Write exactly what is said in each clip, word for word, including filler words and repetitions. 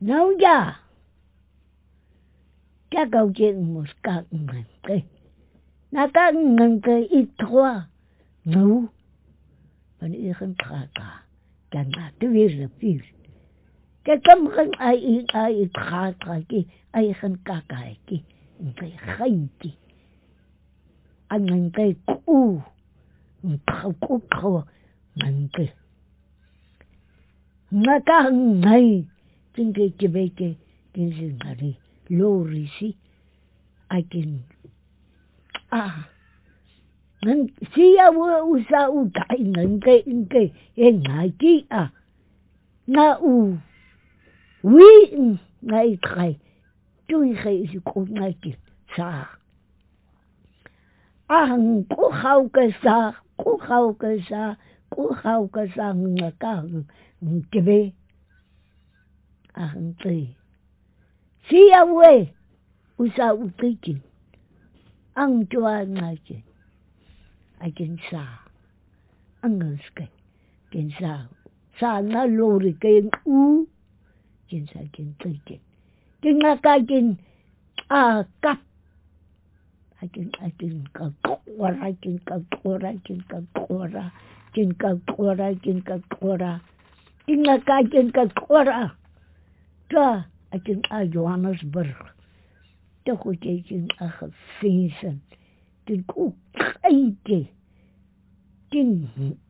nấu ra chắc câu chuyện một cả ngàn cây na cả ngàn cây ít thôi nấu và nó không khá cả chẳng là cái việc là việc cái cấm không ai ai khá cả cái ai không cả cái cái cái hay cái anh ngàn cây cũ khâu cũ khâu ngàn cây na cả ngày chính cái chỉ về cái cái gì này lori si ai kinh à ngân si à wo usa u cái ngân cái cái cái ngày kia à na u vi ngày khai chui khai si cô ngày kia sa à hằng cô khâu cái sa cô khâu cái sa cô khâu cái sa ngân cả chỉ về à hằng tì si à wo usa u cái gì ăn cho ngày kia ai kiến sa ăn ngon cái kiến sa sa na lori cái u kiến sa kiến tây kiến kiến ngã cái kiến à cắt ai kiến ai kiến cắt cua ra kiến cắt cua ra kiến cắt cua ra kiến cắt cua ra kiến cắt cua ra kiến ngã cái kiến cắt cua ra cho ai kiến à Johannesburg cho cô chị kiến à Vincent kiến cô cái gì kiến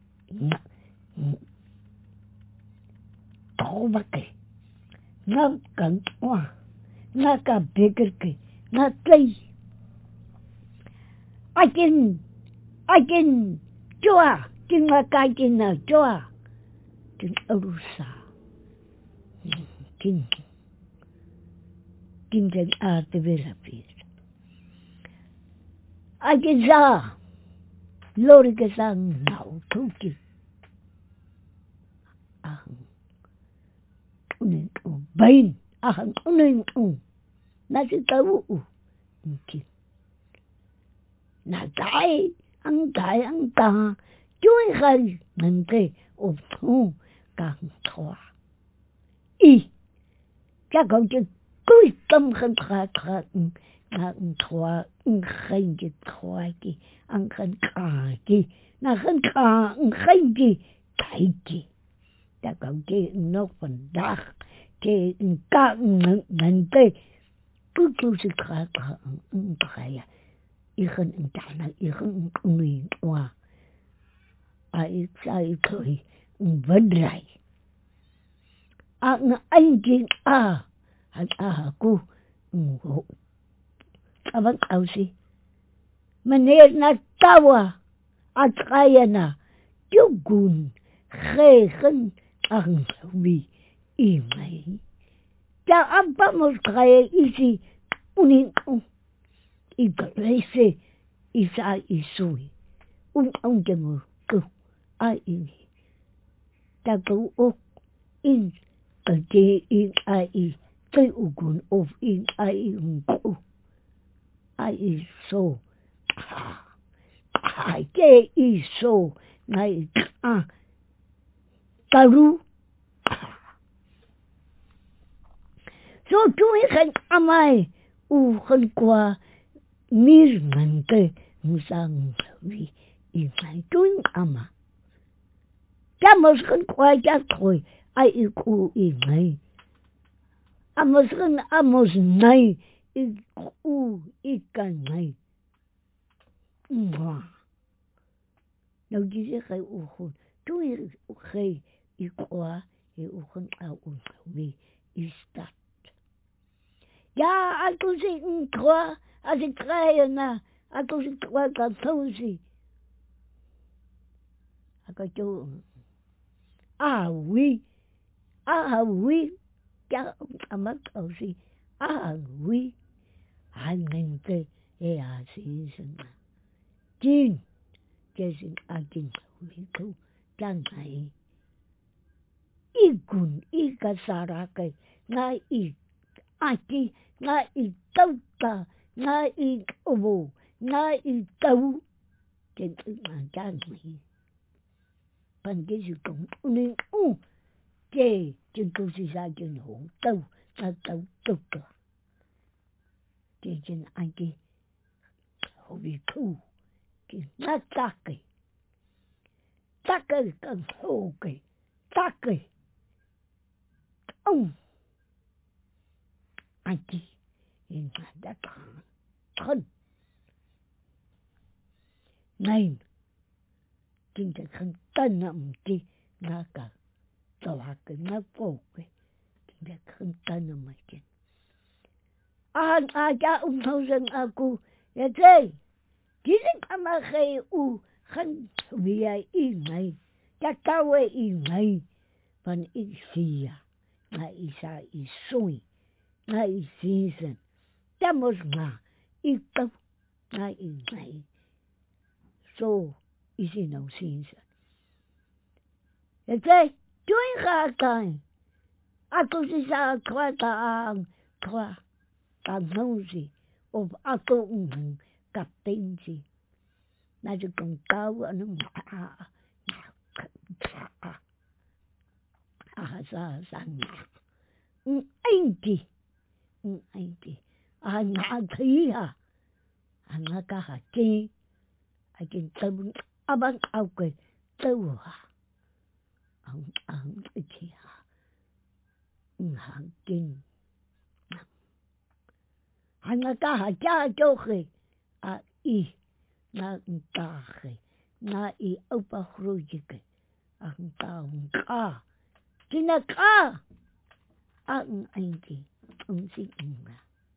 thổ bắc cái nó cẩn hoa nó cả bê cái nó tây ai kiến ai kiến chua kiến là cái kiến là chua kiến Arusa kiến kiến cái à thế về là biết ai kiến ra lori cái sang nào thu kiến à nên u bain à nên u na chỉ tao u kiến na cái ăn cái ăn ta chui khai nên cái ốp thu càng thoa y các con chứ cúi tâm không khá khá na thoa khai cái thoa cái ăn khăn cả cái na khăn cả khai cái cái cái các con chứ nó phần đá cái cả nên cái cứ cứ sự khá khá ăn cái àอีคนอื่นใจนะอีคนอื่นว่าไอ้ใจเคยวันไรอ่ะไอ้จริงอ่ะอันอ่ะกูอ่ะมันเอาสิมันเนี่ยนัดตัวอัดใครนะจุกุนเคยขึ้นอังวีอีไหมจะอับปะมุสใครอีสิอุนิอุอีกเลยสิอีสายอีสุยอุ้งอุ้งจมูกกูไอ้อีแต่กูอกอินแต่เจอินไอ้อีใจอุกุนอฟอินไอ้อีอุ้งกูไอ้อีโซไอ้เจอีโซไงอ่ะกะรู้โซจุยขันอามายอูขันกว่าmir ngante musang vi i mai tuing ama chamos kan kwai cha thoi ai i ku i ngai amos kan amos nai i ku i kan ngai mwa đâu chỉ sẽ khai u khôn tui u khai i kwa i u khôn au u vi i start ya aku si kwa asi kaya na ako si kwa ka thosi ako cho a wi a wi ya amak osi a wi han ngente e a si sana jin kesin a jin wi tu tan ai igun ikasara kai ngai i aki ngai i tauta ngai i obo ngai i tau trên ứng hàng cha mỹ bằng cái sự cộng nên u chê trên câu si sa trên hổ tâu 啊都都个，这件安给好比土，给那大个，大个更好个，大个，嗯，安给，应该的讲，很，难，真正很难啊，唔知那个。做下个那宝贵，今天很单的嘛件。啊啊家屋头人阿姑也在，其实他们还有很为爱意外，家高为意外，反一时呀，那一下一岁，那一先生，这么嘛一个那一外，所以是老先生，也在。对下干，啊，都是啥快当快当东西，我啊都唔能夹丁子，那就更高啊，那啊啊啊啊啥啥嗯ain't的，嗯ain't的，啊拿起啊，啊那个下尖，啊见走啊班后个走啊。ang ang ikiha ng hangin ang nakahaja joke a I na tahe na I opa hrujike ang taong ka kinaka ang aingi ang si inga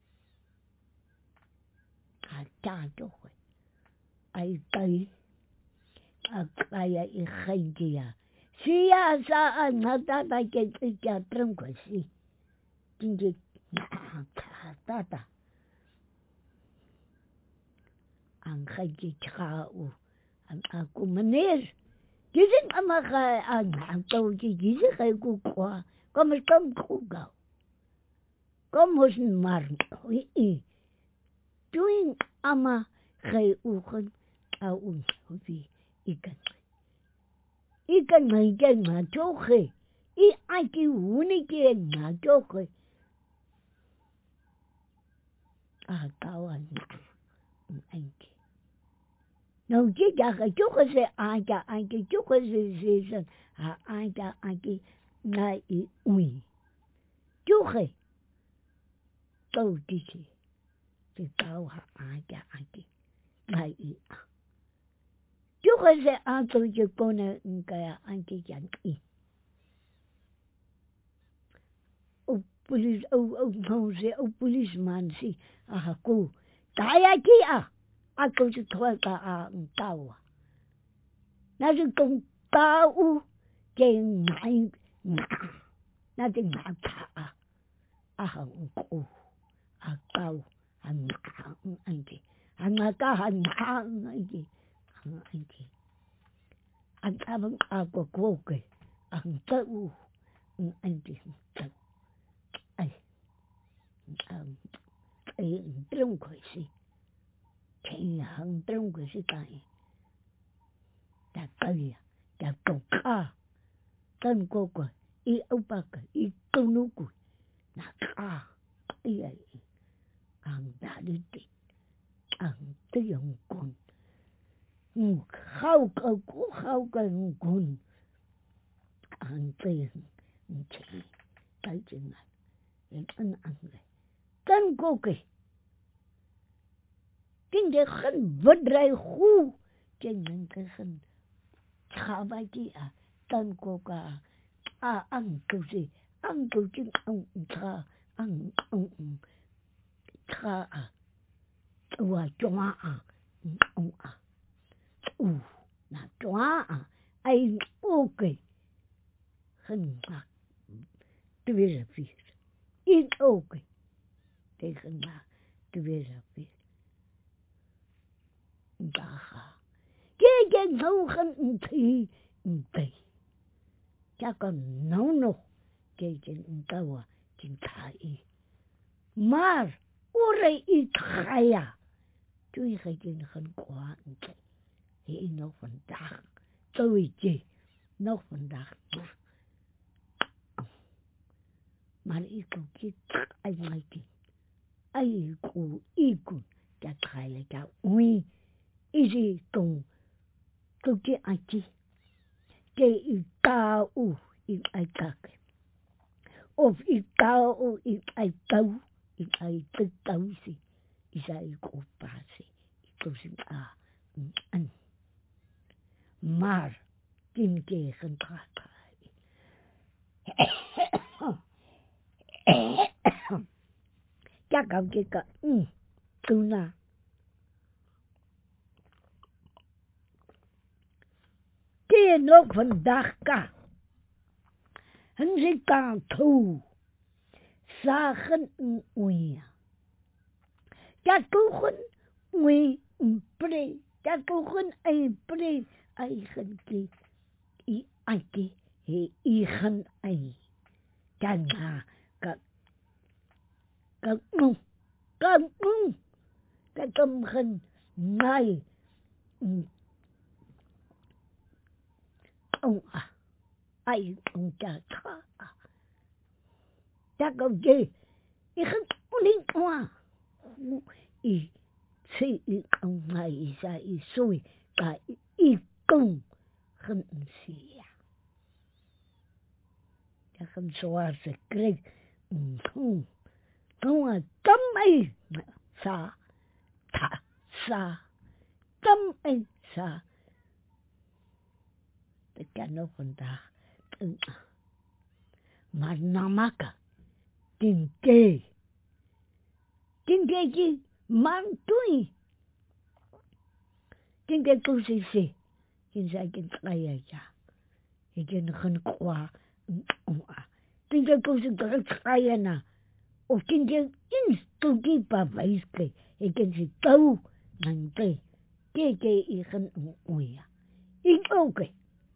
haja joke ay tay at kaya ikhajiya siya saan natatay kaya trangko si hindi tata ang kaya tao ang ako manir gisin ama ka ang ako gisin kay kukwa kamu kam kugaw kamu smart i tuwing ama kay ukon taon hobi ikan ikan may kaya nga joke I aki uni kaya nga joke ah kawan anh nấu chỉ cả cái chút cái gì ai cả ai cái chút cái gì gì gì à ai cả ai cái ngay ý ui chút cái đâu đi chứ thì cao hả ai cả ai cái ngay ý chút cái gì ai tôi chỉ có này cái ai cái chẳng ý ô police ô ô không gì ô policeman gì à cô tại ai kia à à cô chỉ thôi cả à cao à nó chỉ công cao cái ngại ngã nó chỉ ngã thả à à hồng cô à cao à ngã anh chị à ngã cao à ngã anh chị anh chị anh ta vẫn à của cô kì anh tự anh chị tự ai anh ấy trong cái gì thì hàng trong cái gì cái ta cây ta cầu ca tân cô cô I ông bà cái I câu nô cô na ca I ấy ang đã đi đi ang tới ông con ngủ khâu cầu cố khâu cầu con ang tới chỉ tới chừng này em ăn ăn rồi tân cô kì kinh tế khẩn vật rai khu trên những cái khẩn khá bài chị à tân cô cả à ăn câu gì ăn câu chừng ông thà ăn ông thà à tua choa à ông à u na choa à ai ok khẩn à tu biết là gì ít ok thế khẩn à tu biết là gì đã cái cái nấu khẩn thì thì chắc còn nấu nấu cái chuyện tao à chuyện thái mà ore ít thái à tuy cái chuyện khẩn quá thì nó phần đặc tôi chỉ nó phần đặc maar ik ook je eigenlijk ai ku iku ka trai ka ui isi tong ku ke aki ke i tau i ai tak of i tau i ai tau i ai tau si i sai ku pasi i ku sin a an maar tin ke gen trata chắc không chỉ có ừ tu na kia nog vandaag ka en ze kan toe zagen een oeia ja toegen oei een pre ja toegen een pre eigen ki i aki he eigen ei kan ha ka ka nu ka nu ka kom gen nai ông à ai ông cha cha cha câu gì i không linh hoa i si i ông này ra i xui cả i công không xì à cha không xóa sẽ kêu không không à tâm ấy sa thà sa tâm ấy sa tất cả nó còn ta mà nama cả kinh kê kinh kê chi mang tuổi kinh kê tu sĩ sĩ kinh sai kinh sai à cha kinh khẩn qua kinh kê tu sĩ tu sai à na o kinh kê in tu ki pa vais ke kinh sĩ tu nang te kê kê i khẩn ui à in ok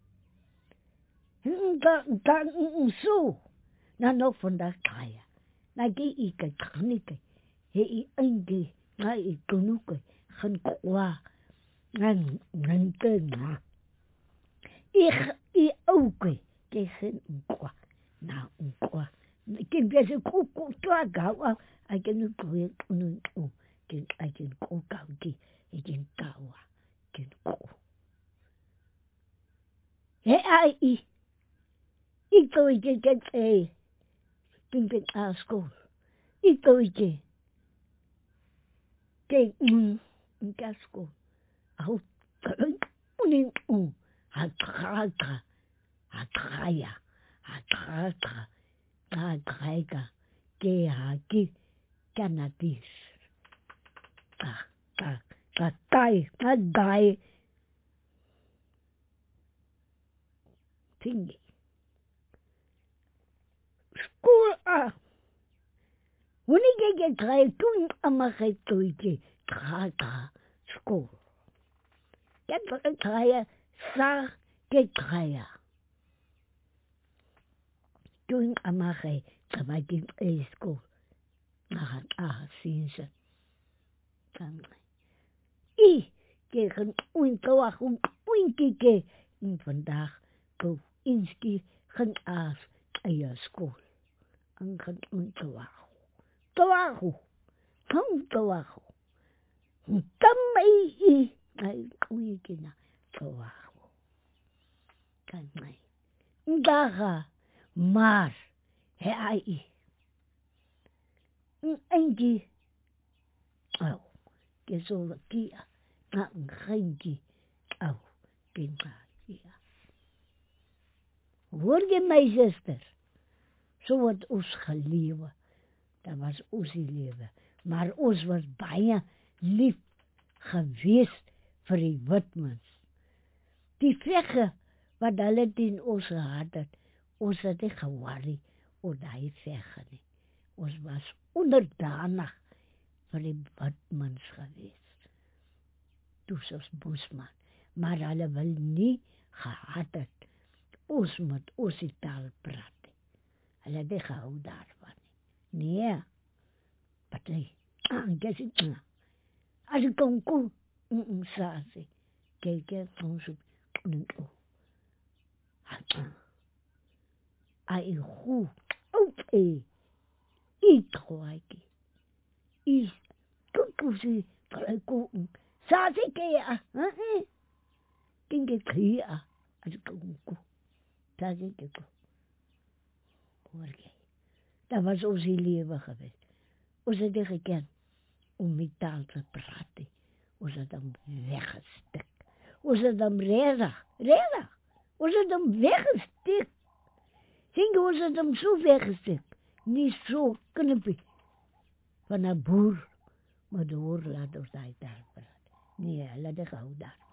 ta ta su na no vandaag kaya na ki i ka kani ke he i ange na i kunu ke gaan kwa ngan ngan te na i i oke ke gen kwa na kwa ke be se ku ku twa ga wa a ke nu ku nu ku ke a ke ku ka ki e ke ka wa ke ku he ai i i to i ke ke e kinh kinh a school i tôi chị cái um cái school au cái unin um ha trata ha traya ha trata ha traya que ha que cannabis ta ta ta tai ta dai thingy school a wanneer je je krijgt toen allemaal geen toetje trata school ik heb een krijgen zag ik krijgen toen allemaal geen terwijl ik in school naar het a zien ze dan i kreeg een ointoach een oinkike en vandaag go inski gaan aas in je school en gaan ointoach toachu không toachu tâm ý ý ai ui kina toachu kan mai daga maar he ai i engi au ke so kia na ngengi au kina kia hoor je my zuster so wat ons gelewe dat was ons lewe maar ons was baie lief gewees vir die Witmans die vegge wat hulle teen ons gehad het ons het nie geworry oor die vegge nie ons was onderdanig vir die Witmans gewees toe soos Bosman maar hulle wil nie gehad het ons moet ons die taal praat hulle het nie gehou daarvan nee wat hy aan gesê as ek kon kom mm sasie kyk ek ons op ai goed okay Eet kwaaikie. Is kukusi kukung. Sasi kaya, hè? Kinge kaya, as kuku. Sasi kuku. Hoor jy? Dat was ons lewe geweest. Ons het nie geken om met taal te praat. Ons het hom weggestik. Ons het hom redig, redig. Ons het hom weggestik. Sien jy, ons het hom so weggestik. Nie so knippie van 'n boer, maar door laat ons daai taal praat. Nee, hulle het gehou daar.